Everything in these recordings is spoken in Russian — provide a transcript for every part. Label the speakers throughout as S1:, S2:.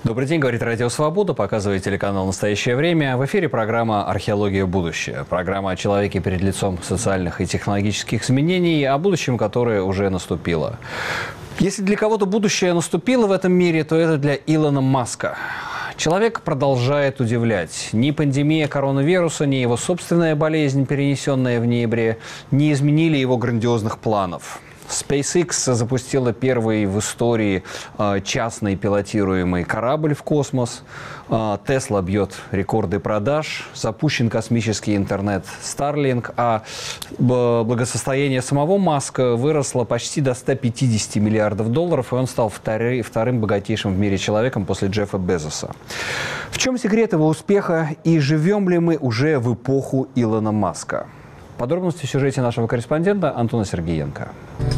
S1: Добрый день, говорит Радио Свобода, показывает телеканал «Настоящее время». В эфире программа «Археология. Будущее». Программа о человеке перед лицом социальных и технологических изменений, о будущем, которое уже наступило. Если для кого-то будущее наступило в этом мире, то это для Илона Маска. Человек продолжает удивлять. Ни пандемия коронавируса, ни его собственная болезнь, перенесенная в ноябре, не изменили его грандиозных планов. SpaceX запустила первый в истории частный пилотируемый корабль в космос. Tesla бьет рекорды продаж. Запущен космический интернет Starlink. А благосостояние самого Маска выросло почти до 150 миллиардов долларов, и он стал вторым богатейшим в мире человеком после Джеффа Безоса. В чем секрет его успеха и живем ли мы уже в эпоху Илона Маска? Подробности в сюжете нашего корреспондента Антона Сергеенко.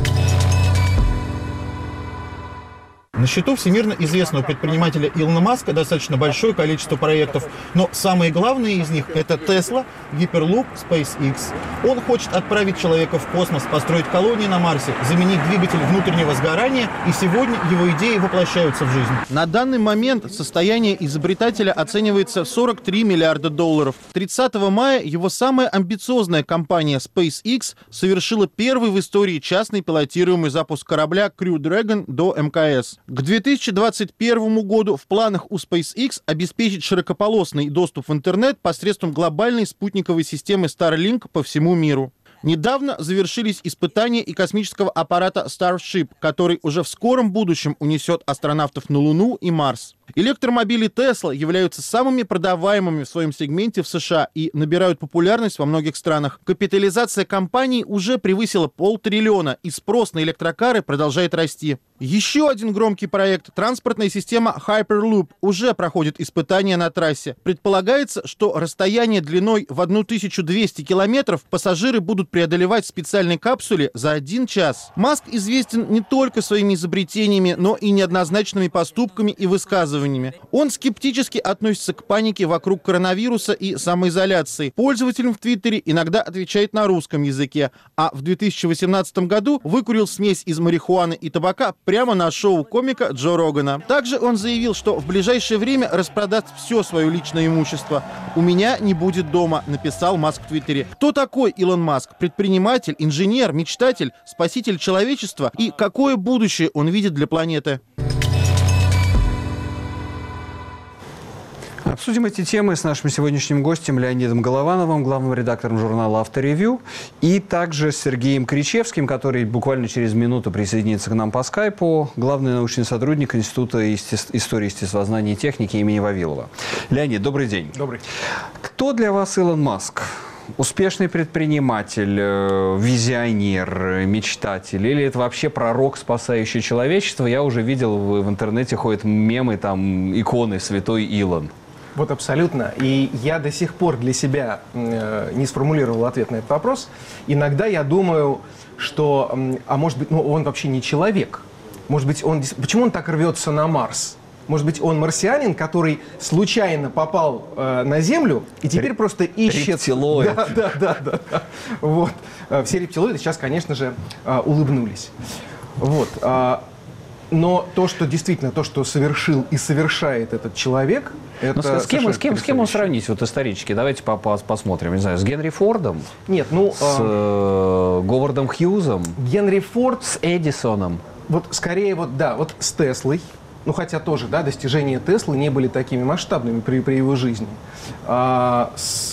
S2: На счету всемирно известного предпринимателя Илона Маска достаточно большое количество проектов, но самые главные из них – это Tesla, Hyperloop, SpaceX. Он хочет отправить человека в космос, построить колонии на Марсе, заменить двигатель внутреннего сгорания, и сегодня его идеи воплощаются в жизнь. На данный момент состояние изобретателя оценивается в 43 миллиарда долларов. 30 мая его самая амбициозная компания SpaceX совершила первый в истории частный пилотируемый запуск корабля Crew Dragon до МКС. К 2021 году в планах у SpaceX обеспечить широкополосный доступ в интернет посредством глобальной спутниковой системы Starlink по всему миру. Недавно завершились испытания и космического аппарата Starship, который уже в скором будущем унесет астронавтов на Луну и Марс. Электромобили Tesla являются самыми продаваемыми в своем сегменте в США и набирают популярность во многих странах. Капитализация компании уже превысила $500 миллиона, и спрос на электрокары продолжает расти. Еще один громкий проект – транспортная система Hyperloop уже проходит испытания на трассе. Предполагается, что расстояние длиной в 1200 километров пассажиры будут преодолевать в специальной капсуле за 1 час. Маск известен не только своими изобретениями, но и неоднозначными поступками и высказываниями. Он скептически относится к панике вокруг коронавируса и самоизоляции. Пользователям в Твиттере иногда отвечает на русском языке, а в 2018 году выкурил смесь из марихуаны и табака прямо на шоу комика Джо Рогана. Также он заявил, что в ближайшее время распродаст все свое личное имущество. «У меня не будет дома», написал Маск в Твиттере. Кто такой Илон Маск? Предприниматель, инженер, мечтатель, спаситель человечества? И какое будущее он видит для планеты?
S1: Обсудим эти темы с нашим сегодняшним гостем Леонидом Головановым, главным редактором журнала «Авторевью», и также с Сергеем Кричевским, который буквально через минуту присоединится к нам по скайпу, главный научный сотрудник Института истории естествознания и техники имени Вавилова. Леонид, добрый день.
S3: Добрый.
S1: Кто для вас Илон Маск? Успешный предприниматель, визионер, мечтатель? Или это вообще пророк, спасающий человечество? Я уже видел, в интернете ходят мемы, там, иконы «Святой Илон».
S3: Вот абсолютно. И я до сих пор для себя не сформулировал ответ на этот вопрос. Иногда я думаю, что, а может быть, он вообще не человек. Может быть, почему он так рвется на Марс? Может быть, он марсианин, который случайно попал на Землю и теперь просто ищет...
S1: Рептилоид.
S3: Да. Вот. Все рептилоиды сейчас, конечно же, улыбнулись. Вот. Но то, что действительно, то, что совершил и совершает этот человек, это
S1: с кем он сравнить вот исторически? Давайте посмотрим. Не знаю, с Генри Фордом?
S3: Нет,
S1: с Говардом Хьюзом?
S3: Генри Форд...
S1: С Эдисоном?
S3: Вот скорее вот с Теслой. Ну, хотя тоже, да, достижения Теслы не были такими масштабными при его жизни. С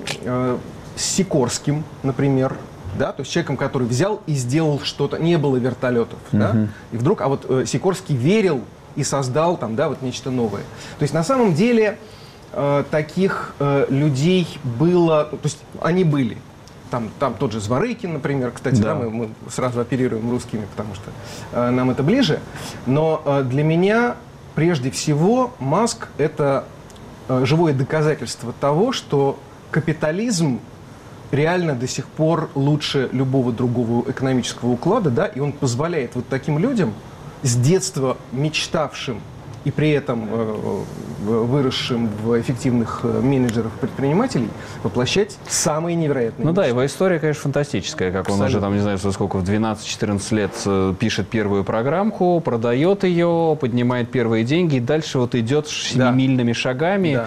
S3: Сикорским, например. Да, то есть человеком, который взял и сделал что-то, не было вертолетов, да, и вдруг, а вот Сикорский верил и создал там, да, вот нечто новое. То есть на самом деле таких людей было, то есть они были. Там тот же Зворыкин, например, кстати, да. Мы сразу оперируем русскими, потому что нам это ближе. Но для меня прежде всего Маск – это живое доказательство того, что капитализм реально до сих пор лучше любого другого экономического уклада, да, и он позволяет вот таким людям, с детства мечтавшим и при этом выросшим в эффективных менеджеров и предпринимателей воплощать самые невероятные
S1: Ну
S3: мечты.
S1: да, его история, конечно, фантастическая, как он уже, там, не знаю, сколько, в 12-14 лет пишет первую программку, продает ее, поднимает первые деньги, и дальше вот идет семимильными шагами.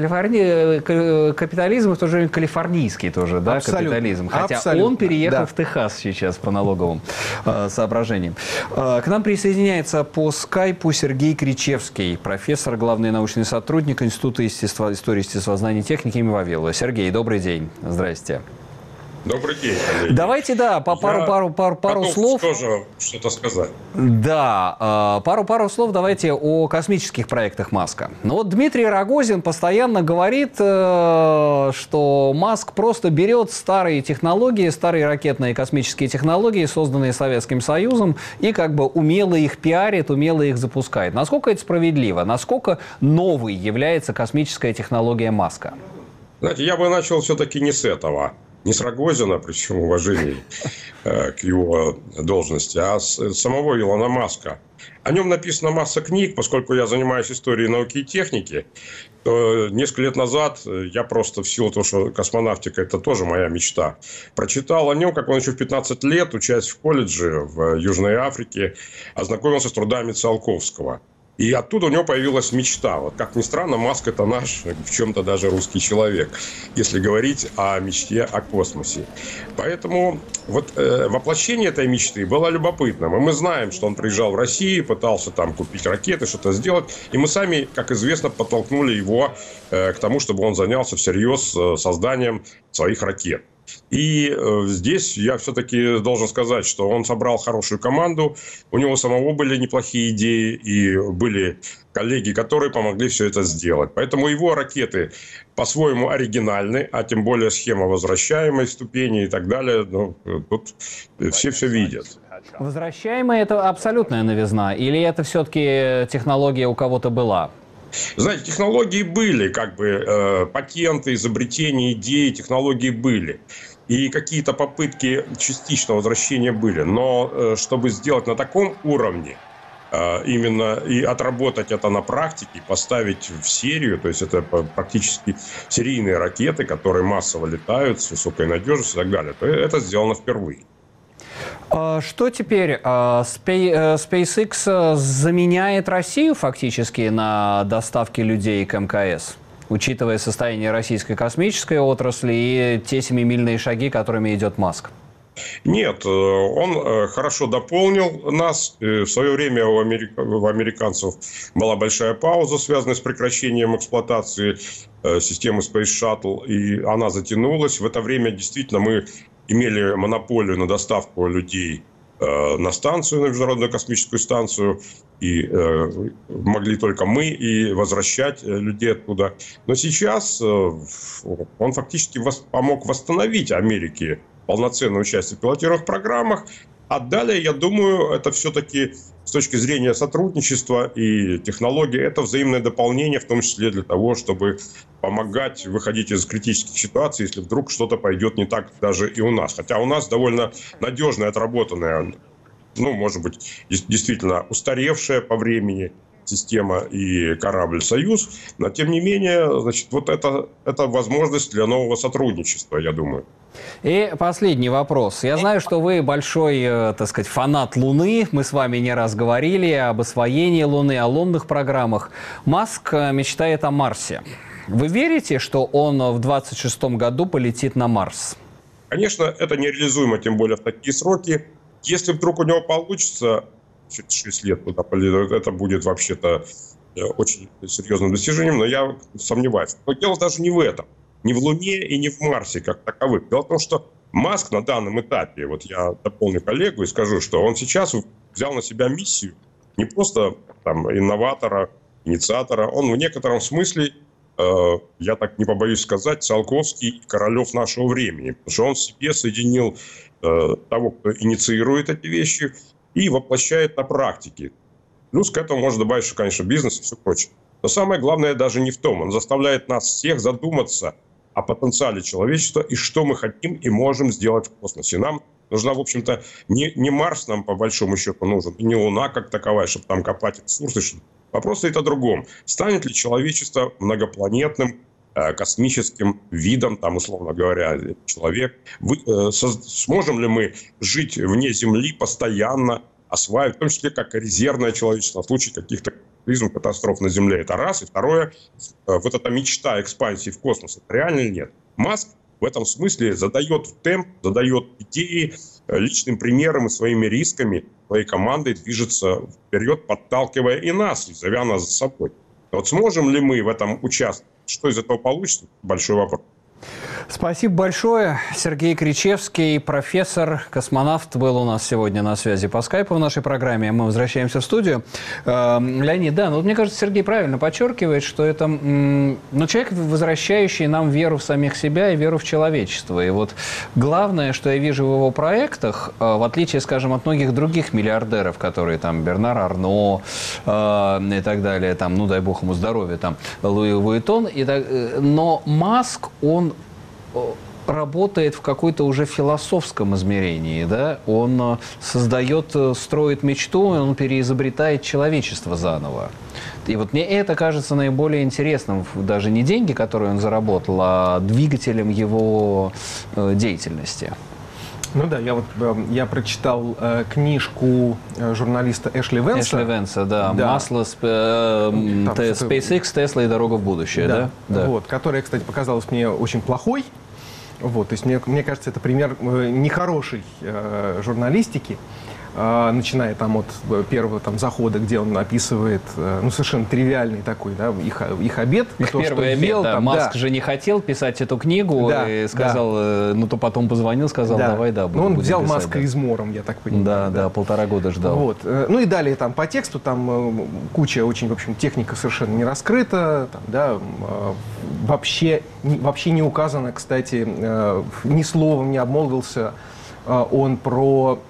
S1: Да. Капитализм, в то же время калифорнийский тоже, да, капитализм. Хотя он переехал в Техас сейчас по налоговым соображениям. К нам присоединяется по скайпу Сергей Кричевский, профессор, главный научный сотрудник Института истории, естествознания и техники имени Вавилова. Сергей, добрый день. Здрасте.
S4: Добрый день, Андрей.
S1: Давайте, да, пару слов.
S4: Тоже что-то сказать.
S1: Да, пару слов давайте о космических проектах Маска. Ну вот Дмитрий Рогозин постоянно говорит, что Маск просто берет старые технологии, старые ракетные и космические технологии, созданные Советским Союзом, и как бы умело их пиарит, умело их запускает. Насколько это справедливо? Насколько новой является космическая технология Маска?
S4: Знаете, я бы начал все-таки не с этого. Не с Рогозина, при всем уважении к его должности, а с самого Илона Маска. О нем написана масса книг, поскольку я занимаюсь историей науки и техники. То несколько лет назад я просто, в силу того, что космонавтика – это тоже моя мечта, прочитал о нем, как он еще в 15 лет, учась в колледже в Южной Африке, ознакомился с трудами Циолковского. И оттуда у него появилась мечта. Вот как ни странно, Маск – это наш, в чем-то даже русский человек, если говорить о мечте о космосе. Поэтому вот воплощение этой мечты было любопытным. И мы знаем, что он приезжал в Россию, пытался там купить ракеты, что-то сделать. И мы сами, как известно, подтолкнули его к тому, чтобы он занялся всерьез созданием своих ракет. И здесь я все-таки должен сказать, что он собрал хорошую команду, у него самого были неплохие идеи, и были коллеги, которые помогли все это сделать. Поэтому его ракеты по-своему оригинальны, а тем более схема возвращаемой ступени и так далее. Ну, тут все видят.
S1: Возвращаемая – это абсолютная новизна, или это все-таки технология у кого-то была?
S4: Знаете, технологии были, как бы патенты, изобретения, идеи, технологии были. И какие-то попытки частичного возвращения были. Но чтобы сделать на таком уровне, именно и отработать это на практике, поставить в серию, то есть это практически серийные ракеты, которые массово летают с высокой надежностью и так далее, то это сделано впервые.
S1: Что теперь? SpaceX заменяет Россию фактически на доставке людей к МКС, учитывая состояние российской космической отрасли и те семимильные шаги, которыми идет Маск?
S4: Нет, он хорошо дополнил нас. В свое время у американцев была большая пауза, связанная с прекращением эксплуатации системы Space Shuttle, и она затянулась. В это время действительно мы имели монополию на доставку людей на станцию, на Международную космическую станцию, и могли только мы и возвращать людей оттуда. Но сейчас он фактически помог восстановить Америке полноценное участие в пилотируемых программах. А далее, я думаю, это все-таки с точки зрения сотрудничества и технологий, это взаимное дополнение, в том числе для того, чтобы помогать выходить из критических ситуаций, если вдруг что-то пойдет не так даже и у нас. Хотя у нас довольно надежная, отработанная, ну, может быть, действительно устаревшая по времени система и корабль «Союз». Но, тем не менее, значит, вот это возможность для нового сотрудничества, я думаю.
S1: И последний вопрос. Я знаю, что вы большой, так сказать, фанат Луны. Мы с вами не раз говорили об освоении Луны, о лунных программах. Маск мечтает о Марсе. Вы верите, что он в 2026 году полетит на Марс?
S4: Конечно, это нереализуемо, тем более в такие сроки. Если вдруг у него получится 6 лет туда полететь, это будет вообще-то очень серьезным достижением, но я сомневаюсь. Но дело даже не в этом. Не в Луне и не в Марсе как таковых. Дело в том, что Маск на данном этапе, вот я дополню коллегу и скажу, что он сейчас взял на себя миссию не просто там инноватора, инициатора, он в некотором смысле, я так не побоюсь сказать, Циолковский и Королев нашего времени. Потому что он в себе соединил того, кто инициирует эти вещи и воплощает на практике. Плюс к этому можно добавить, что, конечно, бизнес и все прочее. Но самое главное даже не в том. Он заставляет нас всех задуматься о потенциале человечества и что мы хотим и можем сделать в космосе. Нам нужна, в общем-то, не Марс нам по большому счету нужен, и не Луна как таковая, чтобы там копать ресурсы. Вопрос стоит о другом. Станет ли человечество многопланетным космическим видом, там, условно говоря, человек? Сможем ли мы жить вне Земли постоянно, осваивать, в том числе как резервное человечество в случае каких-то катастроф на Земле? Это раз. И второе, вот эта мечта экспансии в космос, это реально или нет? Маск в этом смысле задает темп, задает идеи, личным примером и своими рисками, своей командой движется вперед, подталкивая и нас, зовя нас за собой. Вот сможем ли мы в этом участвовать? Что из этого получится? Большой вопрос.
S1: Спасибо большое. Сергей Кричевский, профессор, космонавт, был у нас сегодня на связи по скайпу в нашей программе. Мы возвращаемся в студию. Леонид, да, вот мне кажется, Сергей правильно подчеркивает, что это человек, возвращающий нам веру в самих себя и веру в человечество. И вот главное, что я вижу в его проектах, в отличие, скажем, от многих других миллиардеров, которые там Бернар Арно и так далее, там, ну дай бог ему здоровья, там Луи Вуиттон, но Маск, он работает в какой-то уже философском измерении, да? Он создает, строит мечту, он переизобретает человечество заново. И вот мне это кажется наиболее интересным, даже не деньги, которые он заработал, а двигателем его деятельности.
S3: Ну да, я прочитал книжку журналиста Эшли Венса.
S1: Эшли Венса, да. Масло, SpaceX, Tesla и дорога в будущее, да?
S3: Да. Вот, которая, кстати, показалась мне очень плохой. Вот, то есть мне кажется, это пример нехорошей журналистики. Начиная там от первого там захода, где он описывает, совершенно тривиальный такой, да, их обед.
S1: Их первый обед, ел, да. Там, Маск же не хотел писать эту книгу, да, и сказал, то потом позвонил, сказал, давай, будем
S3: он взял
S1: писать,
S3: Маска измором, я так понимаю.
S1: Да, 1,5 года ждал.
S3: Вот. Ну и далее там по тексту, там куча очень, в общем, техника совершенно не раскрыта, там, да, вообще не указано, кстати, ни словом не обмолвился он про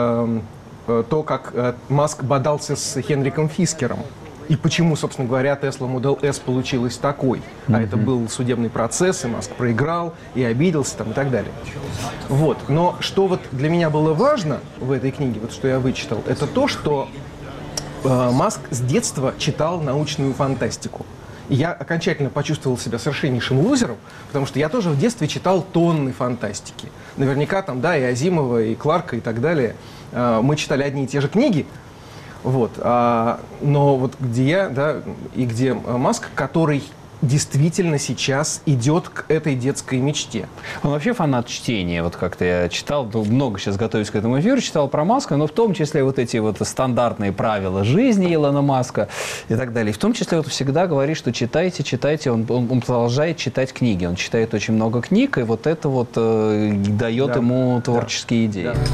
S3: то, как Маск бодался с Хенриком Фискером. И почему, собственно говоря, Tesla Model S получилась такой. А это был судебный процесс, и Маск проиграл, и обиделся там, и так далее. Вот. Но что вот для меня было важно в этой книге, вот что я вычитал, это то, что Маск с детства читал научную фантастику. И я окончательно почувствовал себя совершеннейшим лузером, потому что я тоже в детстве читал тонны фантастики. Наверняка там, да, и Азимова, и Кларка, и так далее. Мы читали одни и те же книги, вот, но вот где я, да, и где Маск, который действительно сейчас идет к этой детской мечте.
S1: Он вообще фанат чтения. Вот как-то я читал, много сейчас готовясь к этому эфиру, читал про Маска, но в том числе вот эти вот стандартные правила жизни Илона Маска и так далее. И в том числе вот всегда говорит, что читайте. Он продолжает читать книги. Он читает очень много книг, и вот это вот дает ему творческие идеи. Да.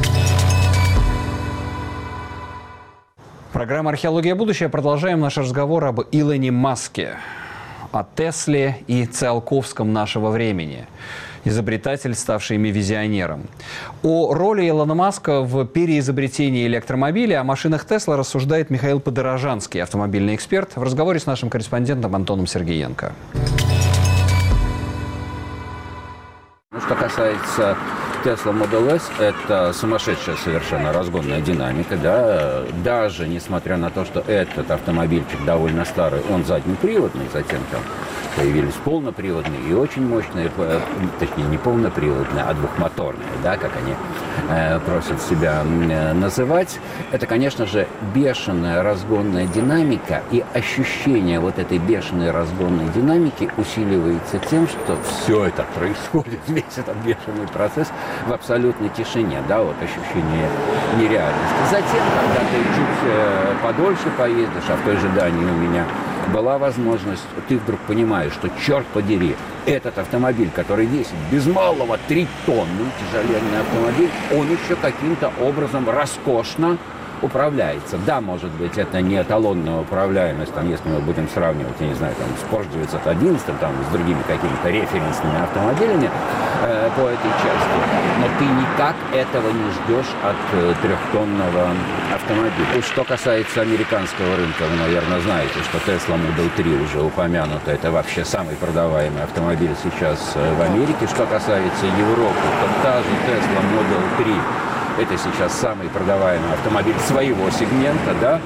S1: Программа «Археология. Будущее». Продолжаем наш разговор об Илоне Маске, о Тесле и Циолковском нашего времени. Изобретатель, ставший ими визионером. О роли Илона Маска в переизобретении электромобиля, о машинах Тесла рассуждает Михаил Подорожанский, автомобильный эксперт, в разговоре с нашим корреспондентом Антоном Сергеенко.
S5: Что касается Tesla Model S, это сумасшедшая совершенно разгонная динамика, да, даже несмотря на то, что этот автомобильчик довольно старый, он заднеприводный, затем там появились полноприводные и очень мощные, точнее не полноприводные, а двухмоторные, да, как они просят себя называть. Это, конечно же, бешеная разгонная динамика, и ощущение вот этой бешеной разгонной динамики усиливается тем, что все это происходит, весь этот бешеный процесс в абсолютной тишине, да, вот ощущение нереальности. Затем, когда ты чуть подольше поедешь, а в той же Дании у меня была возможность, ты вдруг понимаешь, что, черт подери, этот автомобиль, который весит без малого 3 тонны, тяжеленный автомобиль, он еще каким-то образом роскошно управляется. Да, может быть, это не эталонная управляемость, там, если мы будем сравнивать, я не знаю, там, с Porsche 911, там, с другими какими-то референсными автомобилями по этой части, но ты никак этого не ждешь от 3-тонного автомобиля. Что касается американского рынка, вы, наверное, знаете, что Tesla Model 3 уже упомянуто, это вообще самый продаваемый автомобиль сейчас в Америке. Что касается Европы, то та же Tesla Model 3 это сейчас самый продаваемый автомобиль своего сегмента, да,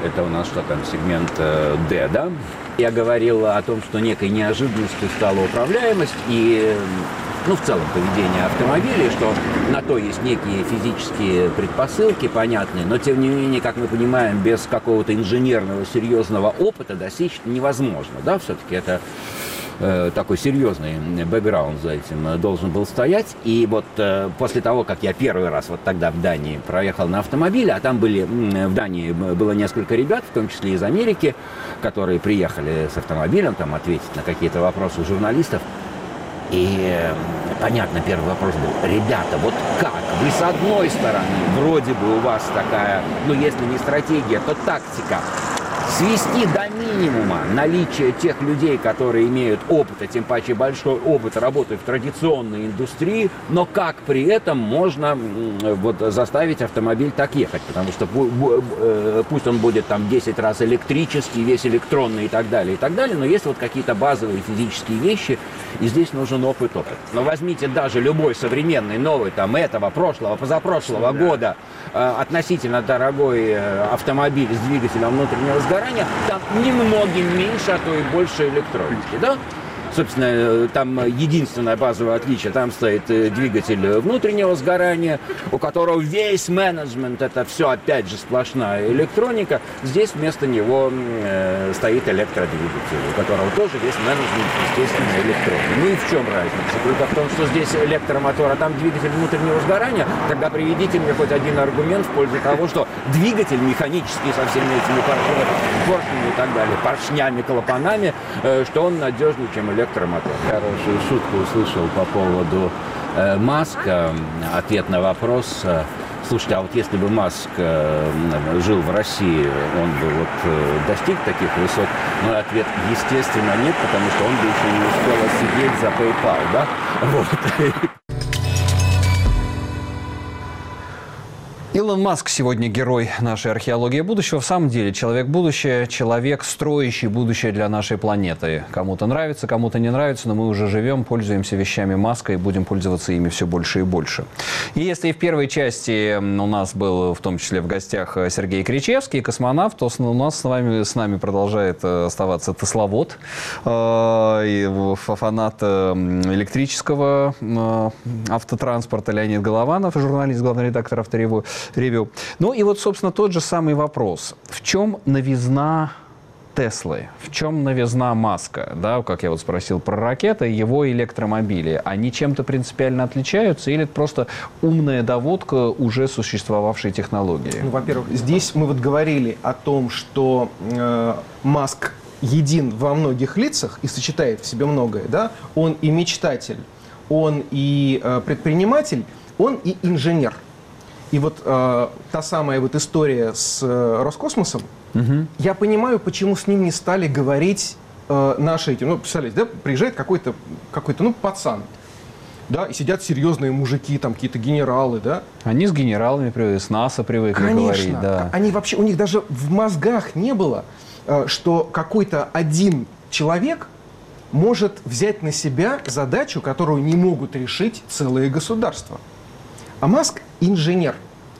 S5: Это у нас что там, сегмент D, да? Я говорил о том, что некой неожиданностью стала управляемость и, ну, в целом поведение автомобилей, что на то есть некие физические предпосылки понятные, но тем не менее, как мы понимаем, без какого-то инженерного серьезного опыта достичь невозможно, да? Все-таки это такой серьезный бэкграунд за этим должен был стоять. И вот после того, как я первый раз вот тогда в Дании проехал на автомобиле, а там в Дании было несколько ребят, в том числе из Америки, которые приехали с автомобилем там ответить на какие-то вопросы журналистов. И, понятно, первый вопрос был: ребята, вот как? Вы с одной стороны, вроде бы у вас такая, ну, если не стратегия, то тактика. Свести до минимума наличие тех людей, которые имеют опыт, а тем паче большой опыт работы в традиционной индустрии, но как при этом можно вот заставить автомобиль так ехать? Потому что пусть он будет там 10 раз электрический, весь электронный и так далее, но есть вот какие-то базовые физические вещи, и здесь нужен опыт. Но возьмите даже любой современный, новый, там, этого, прошлого, позапрошлого года, относительно дорогой автомобиль с двигателем внутреннего сгорания, там немногим меньше, а то и больше электроники, да? Собственно, там единственное базовое отличие, там стоит двигатель внутреннего сгорания, у которого весь менеджмент, это все опять же сплошная электроника. Здесь вместо него стоит электродвигатель, у которого тоже весь менеджмент, естественно, электронный. Ну и в чем разница? Только в том, что здесь электромотор, а там двигатель внутреннего сгорания. Тогда приведите мне хоть один аргумент в пользу того, что двигатель механический со всеми этими поршнями и так далее, поршнями, клапанами, что он надежнее, чем электромотор. Хорошую шутку услышал по поводу Маска. Ответ на вопрос: слушайте, а вот если бы Маск жил в России, он бы вот достиг таких высот? Но ответ, естественно, нет, потому что он бы еще не успел сидеть за PayPal, да? Вот.
S1: Илон Маск сегодня герой нашей археологии будущего. В самом деле, человек будущее, человек, строящий будущее для нашей планеты. Кому-то нравится, кому-то не нравится, но мы уже живем, пользуемся вещами Маска и будем пользоваться ими все больше и больше. И если в первой части у нас был в том числе в гостях Сергей Кричевский, космонавт, то у нас с нами продолжает оставаться тесловод, фанат электрического автотранспорта Леонид Голованов, журналист, главный редактор «Авторевью». Ну и вот, собственно, тот же самый вопрос. В чем новизна Теслы? В чем новизна Маска? Да, как я вот спросил про ракеты, его электромобили. Они чем-то принципиально отличаются или это просто умная доводка уже существовавшей технологии?
S3: Ну, во-первых, здесь мы вот говорили о том, что Маск един во многих лицах и сочетает в себе многое. Да? Он и мечтатель, он и предприниматель, он и инженер. И вот та самая вот история с Роскосмосом, я понимаю, почему с ним не стали говорить наши эти, ну, представляете, да, приезжает какой-то, ну, пацан, да, и сидят серьезные мужики, там, какие-то генералы, да.
S1: Они с генералами привыкли, с НАСА привыкли говорить, да.
S3: Они вообще, у них даже в мозгах не было, что какой-то один человек может взять на себя задачу, которую не могут решить целые государства. А Маск – инженер.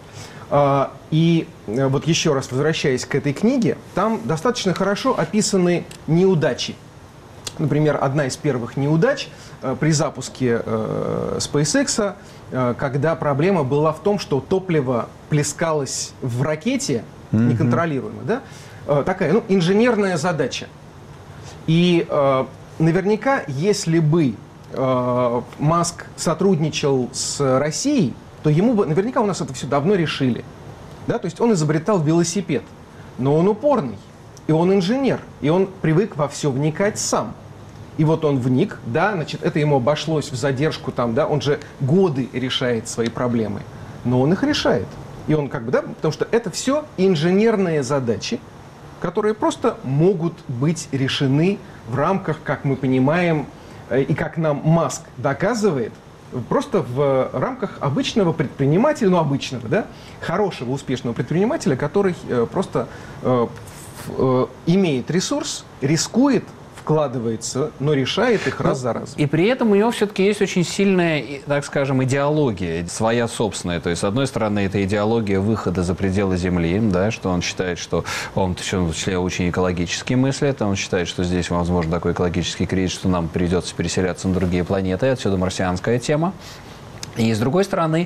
S3: И вот еще раз возвращаясь к этой книге, там достаточно хорошо описаны неудачи. Например, одна из первых неудач при запуске SpaceX, когда проблема была в том, что топливо плескалось в ракете неконтролируемо. Да? Такая, ну, инженерная задача. И наверняка, если бы Маск сотрудничал с Россией, то ему бы, наверняка у нас это все давно решили. Да? То есть он изобретал велосипед, но он упорный, и он инженер, и он привык во все вникать сам. И вот он вник, да, значит, это ему обошлось в задержку, там, да, он же годы решает свои проблемы, но он их решает. И он как бы, да, потому что это все инженерные задачи, которые просто могут быть решены в рамках, как мы понимаем, и как нам Маск доказывает, просто в рамках обычного предпринимателя, ну, обычного, да, хорошего, успешного предпринимателя, который просто имеет ресурс, рискует, вкладывается, но решает их раз за разом.
S1: И при этом у него все-таки есть очень сильная, так скажем, идеология, своя собственная. То есть, с одной стороны, это идеология выхода за пределы Земли, да, что он считает, что он, в том числе, очень экологически мыслит, он считает, что здесь возможно такой экологический кризис, что нам придется переселяться на другие планеты, отсюда марсианская тема. И, с другой стороны,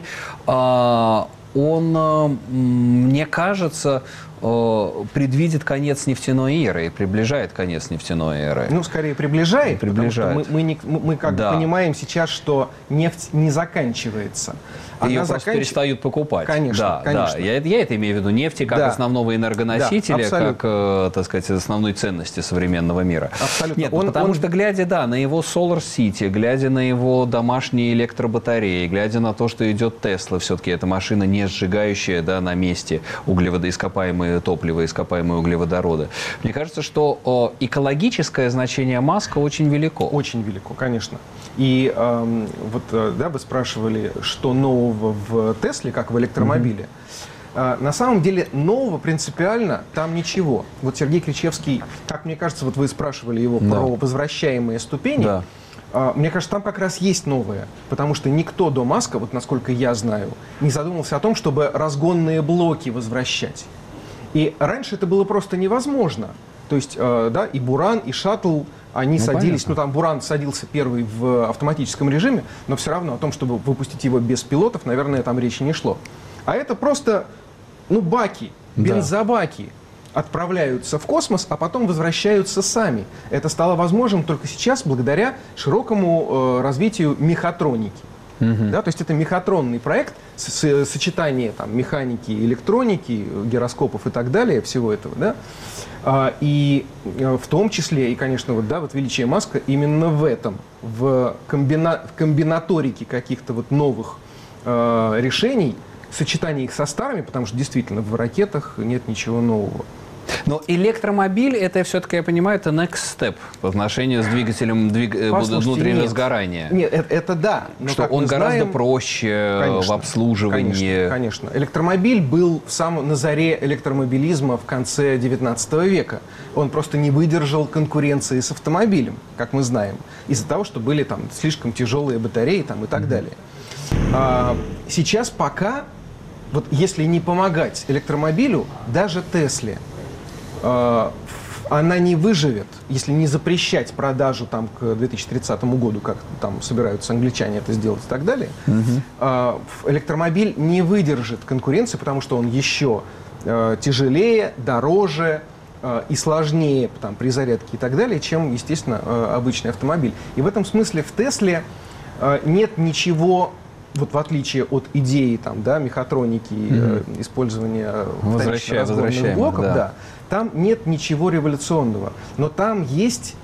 S1: он, мне кажется, предвидит конец нефтяной эры и приближает конец нефтяной эры.
S3: Ну, скорее приближает, потому что мы как бы понимаем сейчас, что нефть не заканчивается.
S1: Ее просто перестают покупать.
S3: Конечно, конечно.
S1: Да. Я это имею в виду. Нефти как основного энергоносителя, как, так сказать, основной ценности современного мира.
S3: Абсолютно.
S1: Нет, потому что, глядя, на его Solar City, глядя на его домашние электробатареи, глядя на то, что идет Тесла, все-таки эта машина не сжигающая, да, на месте ископаемые топлива, ископаемые углеводороды. Мне кажется, что экологическое значение Маска очень велико.
S3: Очень велико, конечно. И вы спрашивали, что нового в Тесле, как в электромобиле. На самом деле нового принципиально там ничего. Вот Сергей Кричевский, как мне кажется, вот вы спрашивали его про возвращаемые ступени.
S1: Да.
S3: Мне кажется, там как раз есть новое, потому что никто до Маска, вот насколько я знаю, не задумался о том, чтобы разгонные блоки возвращать. И раньше это было просто невозможно. То есть, и Буран, и Шаттл, они садились, понятно. Там Буран садился первый в автоматическом режиме, но все равно о том, чтобы выпустить его без пилотов, наверное, там речи не шло. А это просто, баки, бензобаки отправляются в космос, а потом возвращаются сами. Это стало возможным только сейчас благодаря широкому развитию мехатроники. Да, то есть это мехатронный проект, сочетание механики, электроники, гироскопов и так далее, всего этого. Да? И в том числе, и, конечно, величие Маска именно в этом, в комбинаторике каких-то новых решений, сочетании их со старыми, потому что действительно в ракетах нет ничего нового.
S1: Но электромобиль, это все-таки, я понимаю, это next step по отношению с двигателем внутреннего сгорания.
S3: Нет, это да.
S1: Но что он гораздо проще в обслуживании.
S3: Конечно. Электромобиль был на заре электромобилизма в конце 19 века. Он просто не выдержал конкуренции с автомобилем, как мы знаем, из-за того, что были слишком тяжелые батареи и так далее. Сейчас пока, если не помогать электромобилю, даже Тесле, она не выживет, если не запрещать продажу к 2030 году, как собираются англичане это сделать и так далее. Электромобиль не выдержит конкуренции, потому что он еще тяжелее, дороже и сложнее при зарядке и так далее, чем, естественно, обычный автомобиль. И в этом смысле в Тесле нет ничего, в отличие от идеи мехатроники, использования разгонных блоков, там нет ничего революционного. Но там есть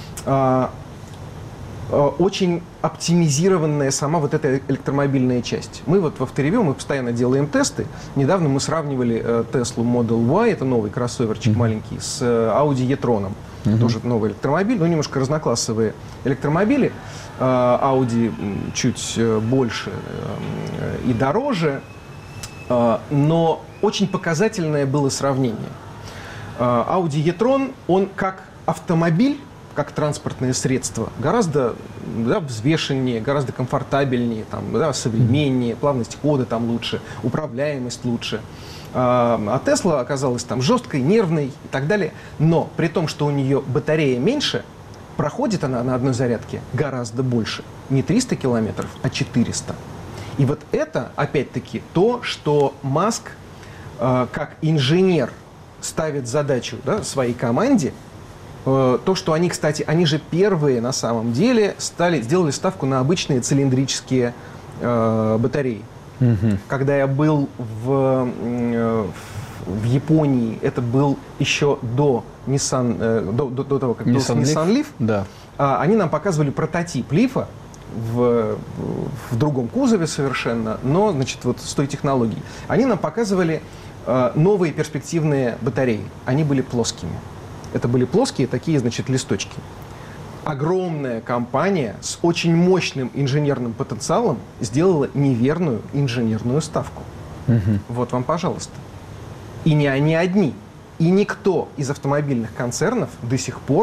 S3: очень оптимизированная сама эта электромобильная часть. Мы в Авторевью мы постоянно делаем тесты. Недавно мы сравнивали Tesla Model Y, это новый кроссоверчик маленький, с Audi e-tron. Тоже новый электромобиль, но немножко разноклассовые электромобили. Audi чуть больше и дороже, но очень показательное было сравнение. Audi e-tron, он как автомобиль, как транспортное средство, гораздо взвешеннее, гораздо комфортабельнее, современнее, плавность хода лучше, управляемость лучше. А Tesla оказалась жесткой, нервной и так далее. Но при том, что у нее батарея меньше, проходит она на одной зарядке гораздо больше. Не 300 километров, а 400. И это, опять-таки, то, что Маск, как инженер, ставит задачу своей команде. То, что они, кстати, они же первые на самом деле сделали ставку на обычные цилиндрические батареи. Когда я был в Японии, это был еще до Nissan, до того, как был Nissan Leaf,
S1: да.
S3: Они нам показывали прототип Лифа в другом кузове совершенно, но, с той технологией. Они нам показывали новые перспективные батареи. Они были плоскими. Это были плоские такие, листочки. Огромная компания с очень мощным инженерным потенциалом сделала неверную инженерную ставку. Вот вам, пожалуйста. И не они одни. И никто из автомобильных концернов до сих пор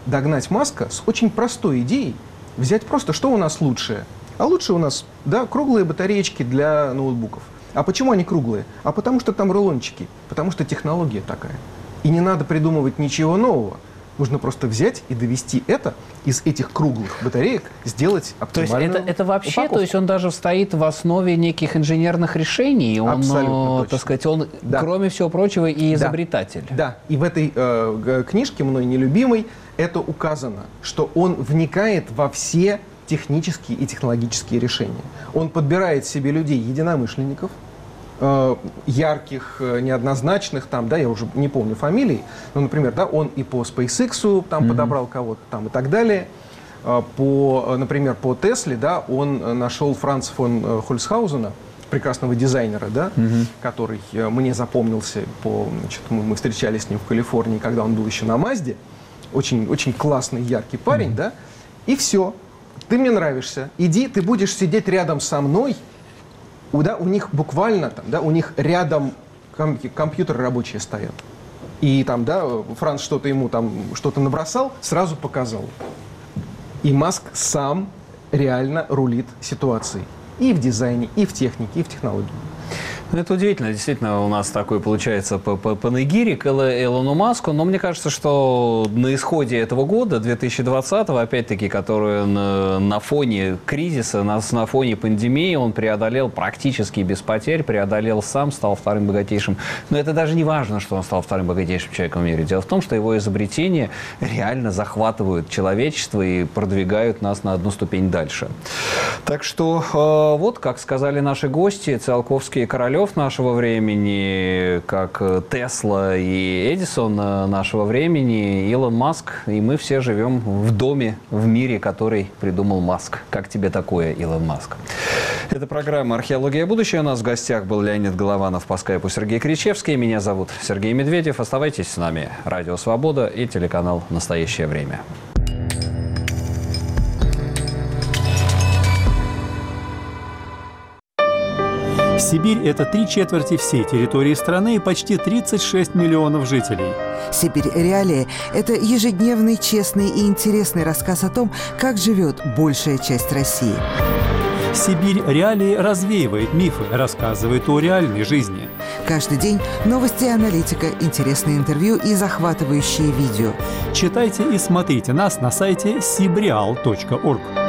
S3: догнать Маска с очень простой идеей. Взять просто, что у нас лучшее. А лучше у нас, да, круглые батареечки для ноутбуков. А почему они круглые? А потому что там рулончики. Потому что технология такая. И не надо придумывать ничего нового. Нужно просто взять и довести это из этих круглых батареек, сделать оптимальную
S1: То есть это вообще,
S3: упаковку.
S1: то есть он даже стоит в основе неких инженерных решений. Он,
S3: Абсолютно точно.
S1: так сказать, он,
S3: Да.
S1: кроме всего прочего, и изобретатель.
S3: Да, и в этой книжке, мной нелюбимой, это указано, что он вникает во все технические и технологические решения. Он подбирает себе людей, единомышленников, ярких, неоднозначных, там, да, я уже не помню фамилий, но, например, да, он и по SpaceX там подобрал кого-то там и так далее. Например, по Тесле, да, он нашел Франца фон Хольцхаузена, прекрасного дизайнера, да, который мне запомнился, мы встречались с ним в Калифорнии, когда он был еще на Мазде. Очень, очень классный, яркий парень, да, и все. Ты мне нравишься, иди, ты будешь сидеть рядом со мной. Да, у них буквально там, да, у них рядом компьютеры рабочие стоят. И там, да, Франц что-то ему там что-то набросал, сразу показал. И Маск сам реально рулит ситуацией. И в дизайне, и в технике, и в технологии.
S1: Это удивительно. Действительно, у нас такой получается панегирик Илону Маску. Но мне кажется, что на исходе этого года, 2020-го, опять-таки, который на фоне кризиса, на фоне пандемии, он преодолел практически без потерь, преодолел сам, стал вторым богатейшим. Но это даже не важно, что он стал вторым богатейшим человеком в мире. Дело в том, что его изобретения реально захватывают человечество и продвигают нас на одну ступень дальше. Так что вот, как сказали наши гости, Циолковский и Королев нашего времени, как Тесла и Эдисон нашего времени, Илон Маск, и мы все живем в доме, в мире, который придумал Маск. Как тебе такое, Илон Маск? Это программа «Археология. Будущее». У нас в гостях был Леонид Голованов, по скайпу Сергей Кричевский. Меня зовут Сергей Медведев. Оставайтесь с нами. Радио «Свобода» и телеканал «Настоящее время».
S6: Сибирь – это 3/4 всей территории страны и почти 36 миллионов жителей.
S7: «Сибирь. Реалии» – это ежедневный, честный и интересный рассказ о том, как живет большая часть России.
S6: «Сибирь. Реалии» развеивает мифы, рассказывает о реальной жизни.
S7: Каждый день новости и аналитика, интересные интервью и захватывающие видео.
S6: Читайте и смотрите нас на сайте sibreal.org.